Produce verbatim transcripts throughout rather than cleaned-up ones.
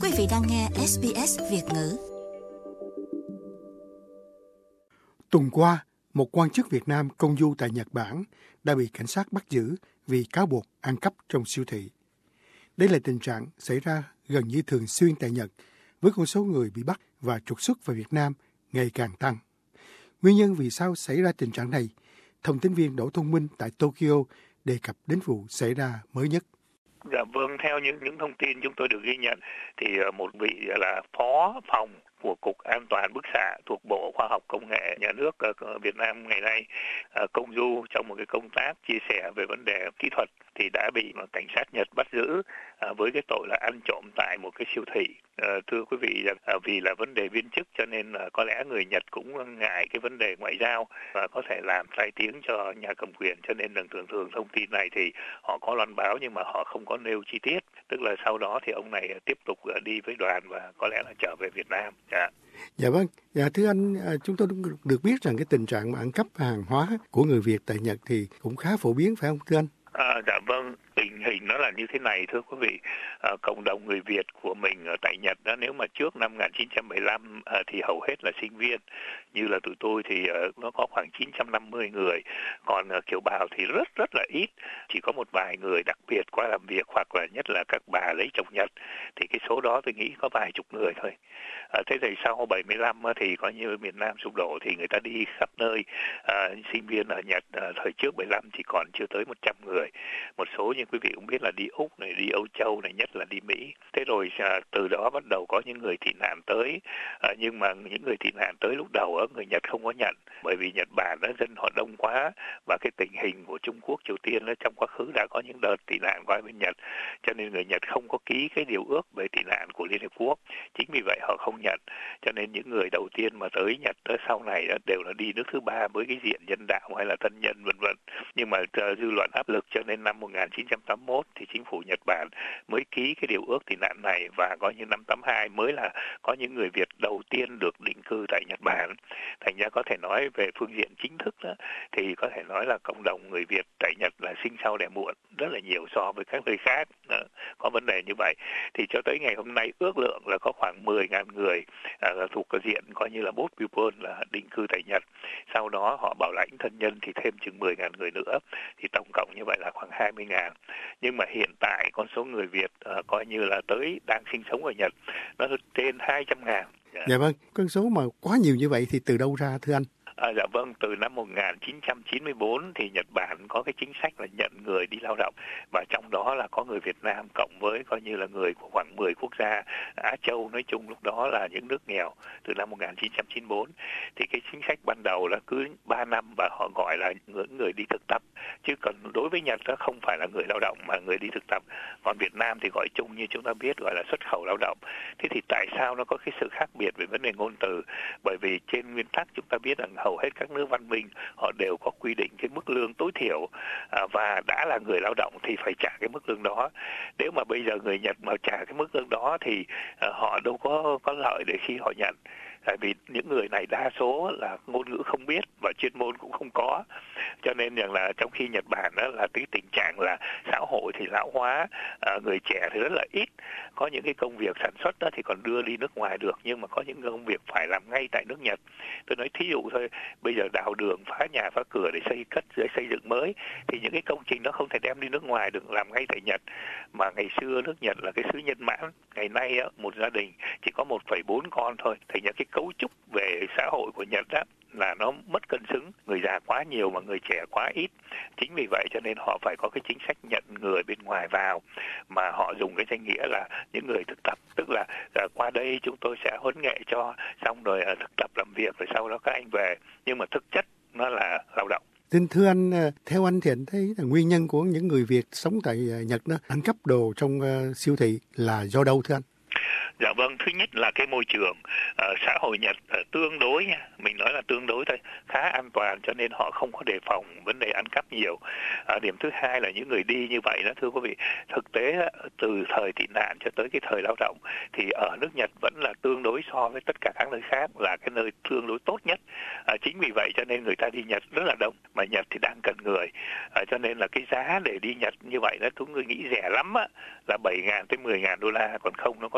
Quý vị đang nghe ét bê ét Việt ngữ. Tuần qua, một quan chức Việt Nam công du tại Nhật Bản đã bị cảnh sát bắt giữ vì cáo buộc ăn cắp trong siêu thị. Đây là tình trạng xảy ra gần như thường xuyên tại Nhật, với con số người bị bắt và trục xuất về Việt Nam ngày càng tăng. Nguyên nhân vì sao xảy ra tình trạng này, thông tin viên Đỗ Thông Minh tại Tokyo đề cập đến vụ xảy ra mới nhất. Dạ vâng, theo những những thông tin chúng tôi được ghi nhận thì một vị là phó phòng của Cục An toàn bức xạ thuộc Bộ Khoa học Công nghệ Nhà nước Việt Nam ngày nay công du trong một cái công tác chia sẻ về vấn đề kỹ thuật thì đã bị cảnh sát Nhật bắt giữ với cái tội là ăn trộm tại một cái siêu thị. Thưa quý vị, vì là vấn đề viên chức cho nên là có lẽ người Nhật cũng ngại cái vấn đề ngoại giao và có thể làm tai tiếng cho nhà cầm quyền, cho nên là thường thường thông tin này thì họ có loan báo nhưng mà họ không có nêu chi tiết. Tức là sau đó thì ông này tiếp tục đi với đoàn và có lẽ là trở về Việt Nam. Dạ. Dạ vâng, dạ thưa anh, chúng tôi được biết rằng cái tình trạng mà ăn cắp hàng hóa của người Việt tại Nhật thì cũng khá phổ biến phải không thưa anh? À, dạ vâng, tình hình nó là như thế này thưa quý vị. À, cộng đồng người Việt của mình ở tại Nhật đó, nếu mà trước năm một nghìn chín trăm bảy mươi lăm à, thì hầu hết là sinh viên, như là tụi tôi thì à, nó có khoảng chín trăm năm mươi người, còn à, kiều bào thì rất rất là ít, chỉ có một vài người đặc biệt qua làm việc, hoặc là nhất là các bà lấy chồng Nhật, thì cái số đó tôi nghĩ có vài chục người thôi. À, thế thì sau bảy mươi lăm thì có như miền Nam sụp đổ thì người ta đi khắp nơi, à, sinh viên ở Nhật à, thời trước bảy mươi lăm chỉ còn chưa tới một trăm người. Một số như quý vị cũng biết là đi Úc này, đi Âu Châu này, nhất là đi Mỹ. Thế rồi à, từ đó bắt đầu có những người tị nạn tới, à, nhưng mà những người tị nạn tới lúc đầu ở người Nhật không có nhận, bởi vì Nhật Bản đó, dân họ đông quá, và cái tình hình của Trung Quốc, Triều Tiên đó, trong quá khứ đã có những đợt tị nạn qua bên Nhật, cho nên người Nhật không có ký cái điều ước về tị nạn của Liên Hiệp Quốc. Chính vì vậy họ không nhận, cho nên những người đầu tiên mà tới Nhật đó, sau này đó, đều là đi nước thứ ba với cái diện nhân đạo hay là thân nhân vân vân. Nhưng mà uh, dư luận áp lực cho nên năm một nghìn chín trăm tám mươi mốt thì chính phủ Nhật Bản mới ký cái điều ước tị nạn này, và có như năm tám mươi hai mới là có những người Việt đầu tiên được định cư tại Nhật Bản. Thành ra có thể nói về phương diện chính thức đó, thì có thể nói là cộng đồng người Việt tại Nhật là sinh sau đẻ muộn rất là nhiều so với các nơi khác. Đó, có vấn đề như vậy. Thì cho tới ngày hôm nay ước lượng là có khoảng mười nghìn người à, thuộc cái diện coi như là boat people là định cư tại Nhật. Sau đó họ bảo lãnh thân nhân thì thêm chừng mười nghìn người nữa, thì tổng cộng như vậy là khoảng hai mươi nghìn. Nhưng mà hiện tại con số người Việt à, coi như là tới đang sinh sống ở Nhật nó trên hai trăm nghìn. Dạ. Dạ vâng, con số mà quá nhiều như vậy thì từ đâu ra thưa anh? À, dạ vâng, từ năm một nghìn chín trăm chín mươi tư thì Nhật Bản có cái chính sách là nhận người đi lao động, và trong đó là có người Việt Nam cộng với coi như là người của khoảng mười quốc gia Á Châu nói chung, lúc đó là những nước nghèo từ năm một nghìn chín trăm chín mươi tư. Thì cái chính sách ban đầu là cứ ba năm và họ gọi là những người đi thực tập, chứ còn đối với Nhật đó không phải là người lao động mà người đi thực tập. Còn Việt Nam thì gọi chung như chúng ta biết gọi là xuất khẩu lao động. Thế thì tại sao nó có cái sự khác biệt về vấn đề ngôn từ? Bởi vì trên nguyên tắc chúng ta biết rằng hầu hết các nước văn minh họ đều có quy định cái mức lương tối thiểu, à, và đã là người lao động thì phải trả cái mức lương đó. Nếu mà bây giờ người Nhật mà trả cái mức lương đó thì à, họ đâu có có lợi để khi họ nhận. Tại vì những người này đa số là ngôn ngữ không biết và chuyên môn cũng không có, cho nên rằng là trong khi Nhật Bản đó là cái tình trạng là xã hội thì lão hóa, à, người trẻ thì rất là ít, có những cái công việc sản xuất đó thì còn đưa đi nước ngoài được, nhưng mà có những công việc phải làm ngay tại nước Nhật. Tôi nói thí dụ thôi, bây giờ đào đường, phá nhà phá cửa để xây cất để xây dựng mới thì những cái công trình đó không thể đem đi nước ngoài được, làm ngay tại Nhật. Mà ngày xưa nước Nhật là cái xứ nhân mãn, ngày nay á, một gia đình chỉ có một phẩy bốn con thôi, thì những cái cấu trúc về xã hội của Nhật đó là nó mất cân xứng, người già quá nhiều mà người trẻ quá ít. Chính vì vậy cho nên họ phải có cái chính sách nhận người bên ngoài vào, mà họ dùng cái danh nghĩa là những người thực tập, tức là à, qua đây chúng tôi sẽ huấn nghệ cho, xong rồi à, thực tập làm việc rồi sau đó các anh về, nhưng mà thực chất nó là lao động. Tin thưa anh, theo anh thì anh thấy là nguyên nhân của những người Việt sống tại Nhật đó ăn cắp đồ trong uh, siêu thị là do đâu thưa anh? Dạ vâng, thứ nhất là cái môi trường uh, xã hội Nhật uh, tương đối nha, mình nói là tương đối thôi, khá an toàn, cho nên họ không có đề phòng vấn đề ăn cắp nhiều. Uh, điểm thứ hai là những người đi như vậy đó thưa quý vị, thực tế uh, từ thời tị nạn cho tới cái thời lao động thì ở nước Nhật vẫn là tương đối so với tất cả các nơi khác là cái nơi tương đối tốt nhất. Uh, chính vì vậy cho nên người ta đi Nhật rất là đông, mà Nhật thì đang cần người, uh, cho nên là cái giá để đi Nhật như vậy đó chúng tôi nghĩ rẻ lắm á, là bảy nghìn tới mười nghìn đô la, còn không nó có thể tới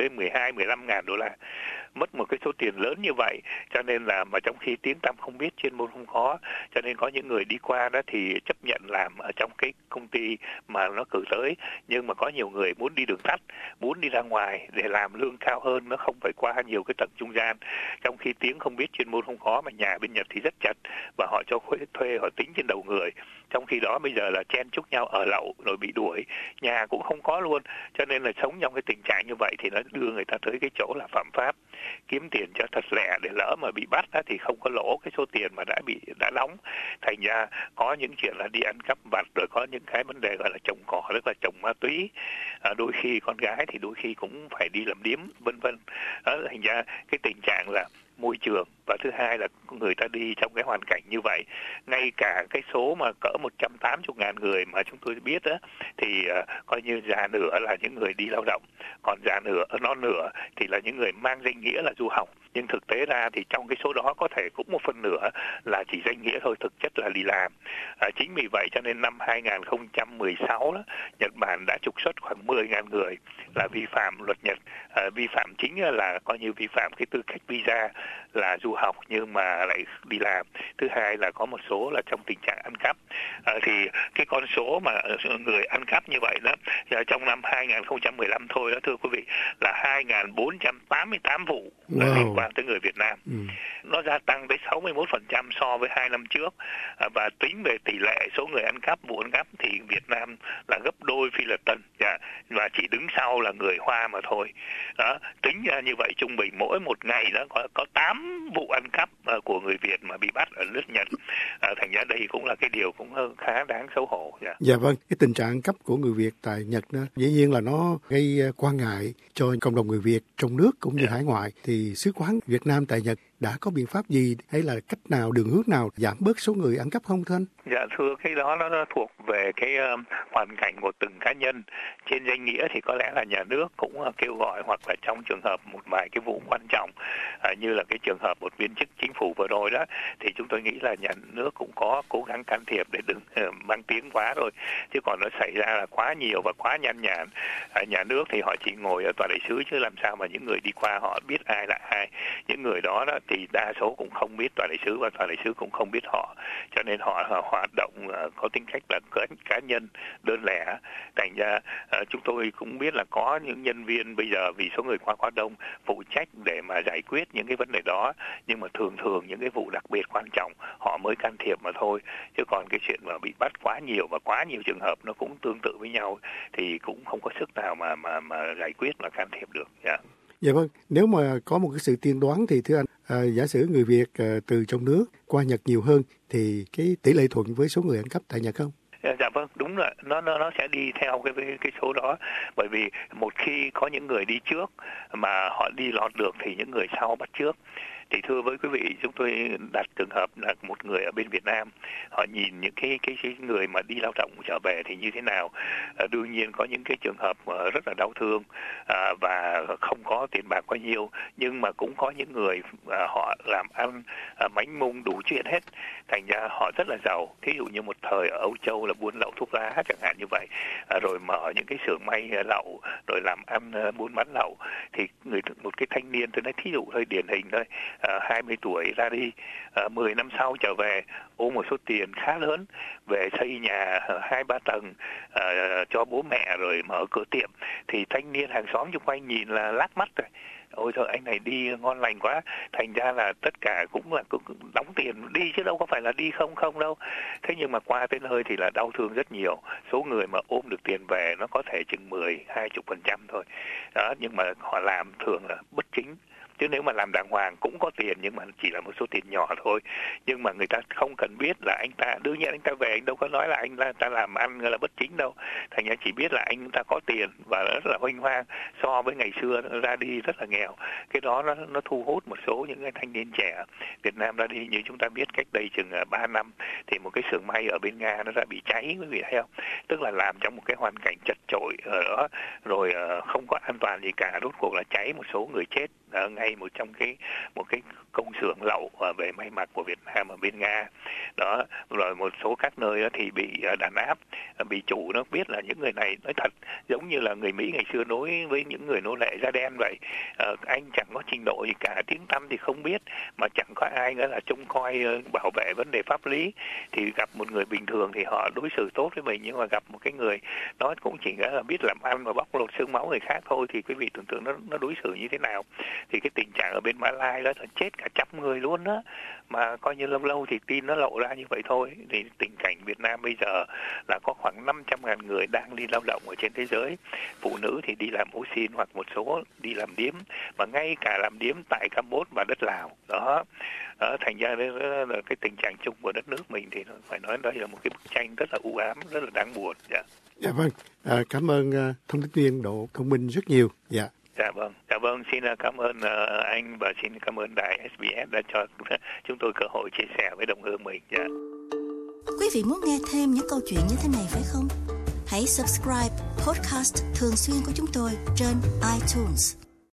tới mười hai, mười lăm ngàn đô la. Mất một cái số tiền lớn như vậy, cho nên là mà trong khi tiếng tăm không biết, chuyên môn không có, cho nên có những người đi qua đó thì chấp nhận làm ở trong cái công ty mà nó cử tới, nhưng mà có nhiều người muốn đi đường tắt, muốn đi ra ngoài để làm lương cao hơn, nó không phải qua nhiều cái tầng trung gian. Trong khi tiếng không biết, chuyên môn không có, mà nhà bên Nhật thì rất chặt và họ cho thuê, họ tính trên đầu người. Trong khi đó bây giờ là chen chúc nhau ở lậu rồi bị đuổi, nhà cũng không có luôn, cho nên là sống trong cái tình trạng như vậy thì nó đưa người ta tới cái chỗ là phạm pháp, kiếm tiền cho thật lẹ để lỡ mà bị bắt thì không có lỗ cái số tiền mà đã bị đã đóng. Thành ra có những chuyện là đi ăn cắp vặt, rồi có những cái vấn đề gọi là trồng cỏ, tức là trồng ma túy, à, đôi khi con gái thì đôi khi cũng phải đi làm điếm, vân vân. Thành ra cái tình trạng là môi trường, và thứ hai là người ta đi trong cái hoàn cảnh như vậy. Ngay cả cái số mà cỡ một trăm tám mươi ngàn người mà chúng tôi biết đó, thì uh, coi như già nửa là những người đi lao động, còn già nửa, non nửa thì là những người mang danh nghĩa là du học. Nhưng thực tế ra thì trong cái số đó có thể cũng một phần nửa là chỉ danh nghĩa thôi, thực chất là đi làm. À, chính vì vậy cho nên năm hai không một sáu đó, Nhật Bản đã trục xuất khoảng mười ngàn người là vi phạm luật Nhật. À, vi phạm chính là coi như vi phạm cái tư cách visa là du học nhưng mà lại đi làm. Thứ hai là có một số là trong tình trạng ăn cắp. À, thì cái con số mà người ăn cắp như vậy đó, trong năm hai không một lăm thôi đó thưa quý vị, là hai nghìn bốn trăm tám mươi tám vụ wow. liên quan tới người Việt Nam. Ừ. Nó gia tăng tới sáu mươi mốt phần trăm so với hai năm trước. À, và tính về tỷ lệ số người ăn cắp, vụ ăn cắp thì Việt Nam là gấp đôi Phi Lật Tân, và chỉ đứng sau là người Hoa mà thôi. Đó, tính ra như vậy trung bình mỗi một ngày đó có có tám vụ ăn cắp uh, của người Việt mà bị bắt ở nước Nhật. À, thành ra đây cũng là cái điều cũng khá đáng xấu hổ. Yeah. Dạ vâng, cái tình trạng ăn cắp của người Việt tại Nhật đó, dĩ nhiên là nó gây quan ngại cho cộng đồng người Việt trong nước cũng như yeah. hải ngoại. Thì Sứ quán Việt Nam tại Nhật đã có biện pháp gì hay là cách nào, đường hướng nào giảm bớt số người ăn cắp không thưa anh? Dạ thưa, cái đó nó, nó thuộc về cái uh, hoàn cảnh của từng cá nhân. Trên danh nghĩa thì có lẽ là nhà nước cũng uh, kêu gọi, hoặc là trong trường hợp một vài cái vụ quan trọng uh, như là cái trường hợp một viên chức chính phủ vừa rồi đó, thì chúng tôi nghĩ là nhà nước cũng có cố gắng can thiệp để đừng uh, mang tiếng quá rồi. Chứ còn nó xảy ra là quá nhiều và quá nhan nhản. Uh, nhà nước thì họ chỉ ngồi ở tòa đại sứ, chứ làm sao mà những người đi qua họ biết ai là ai. Những người đó, đó thì đa số cũng không biết tòa đại sứ, và tòa đại sứ cũng không biết họ, cho nên họ, họ hoạt động uh, có tính cách là cá, cá nhân, đơn lẻ. Thành ra uh, chúng tôi cũng biết là có những nhân viên bây giờ vì số người qua quá đông phụ trách để mà giải quyết những cái vấn đề đó, nhưng mà thường thường những cái vụ đặc biệt quan trọng họ mới can thiệp mà thôi. Chứ còn cái chuyện mà bị bắt quá nhiều và quá nhiều trường hợp nó cũng tương tự với nhau thì cũng không có sức nào mà mà mà giải quyết và can thiệp được. Yeah. Dạ vâng, nếu mà có một cái sự tiên đoán thì thưa anh, à, giả sử người Việt à, từ trong nước qua Nhật nhiều hơn thì cái tỷ lệ thuận với số người ăn cắp tại Nhật không? Dạ vâng, đúng rồi, nó nó nó sẽ đi theo cái cái số đó, bởi vì một khi có những người đi trước mà họ đi lọt được thì những người sau bắt trước. Thì thưa với quý vị, chúng tôi đặt trường hợp là một người ở bên Việt Nam, họ nhìn những cái cái, cái người mà đi lao động trở về thì như thế nào. À, đương nhiên có những cái trường hợp rất là đau thương à, và không có tiền bạc bao nhiêu, nhưng mà cũng có những người à, họ làm ăn à, mánh mung đủ chuyện hết, thành ra họ rất là giàu. Thí dụ như một thời ở Âu Châu là buôn lậu thuốc lá chẳng hạn như vậy, à, rồi mở những cái xưởng may lậu, rồi làm ăn à, buôn bán lậu. Thì người một cái thanh niên, tôi nói thí dụ hơi điển hình thôi, À, hai mươi tuổi ra đi, à, mười năm sau trở về ôm một số tiền khá lớn về xây nhà hai ba tầng à, cho bố mẹ rồi mở cửa tiệm, thì thanh niên hàng xóm xung quanh nhìn là lác mắt rồi. Ôi trời, anh này đi ngon lành quá. Thành ra là tất cả cũng là cũng đóng tiền đi chứ đâu có phải là đi không không đâu. Thế nhưng mà qua tới nơi thì là đau thương rất nhiều. Số người mà ôm được tiền về nó có thể chừng mười, hai mươi phần trăm thôi. Đó, nhưng mà họ làm thường là bất chính. Chứ nếu mà làm đàng hoàng cũng có tiền, nhưng mà chỉ là một số tiền nhỏ thôi. Nhưng mà người ta không cần biết là anh ta, đương nhiên anh ta về anh đâu có nói là anh ta, ta làm ăn là bất chính đâu. Thành ra chỉ biết là anh ta có tiền và rất là hoành hoang so với ngày xưa ra đi rất là nghèo. Cái đó nó, nó thu hút một số những cái thanh niên trẻ Việt Nam ra đi. Như chúng ta biết cách đây chừng ba năm thì một cái xưởng may ở bên Nga nó đã bị cháy, quý vị thấy không? Tức là làm trong một cái hoàn cảnh chật chội ở đó, rồi không có an toàn gì cả, rốt cuộc là cháy, một số người chết ở ngay một trong cái một cái công xưởng lậu về may mặc của Việt Nam ở bên Nga. Đó, rồi một số các nơi đó thì bị đàn áp, bị chủ nó biết là những người này nói thật giống như là người Mỹ ngày xưa đối với những người nô lệ da đen vậy. À, anh chẳng có trình độ gì cả, tiếng tăm thì không biết, mà chẳng có ai nữa là trông coi bảo vệ vấn đề pháp lý. Thì gặp một người bình thường thì họ đối xử tốt với mình, nhưng mà gặp một cái người nó cũng chỉ là biết làm ăn và bóc lột xương máu người khác thôi, thì quý vị tưởng tượng nó nó đối xử như thế nào. Thì cái tình trạng ở bên Mã Lai đó là chết cả trăm người luôn đó, mà coi như lâu lâu thì tin nó lộ ra như vậy thôi. Thì tình cảnh Việt Nam bây giờ là có khoảng năm trăm ngàn người đang đi lao động ở trên thế giới. Phụ nữ thì đi làm ô xin hoặc một số đi làm điếm, mà ngay cả làm điếm tại Campuchia và đất Lào đó. Đó, thành ra đó là cái tình trạng chung của đất nước mình thì phải nói đây là một cái bức tranh rất là u ám, rất là đáng buồn. Dạ, dạ vâng, à, cảm ơn uh, thông tin viên Đỗ Công Minh rất nhiều. Dạ. Dạ vâng, dạ vâng, xin cảm ơn uh, anh và xin cảm ơn đài ét bê ét đã cho chúng tôi cơ hội chia sẻ với đồng hương mình. Dạ. Quý vị muốn nghe thêm những câu chuyện như thế này phải không? Hãy subscribe podcast thường xuyên của chúng tôi trên iTunes.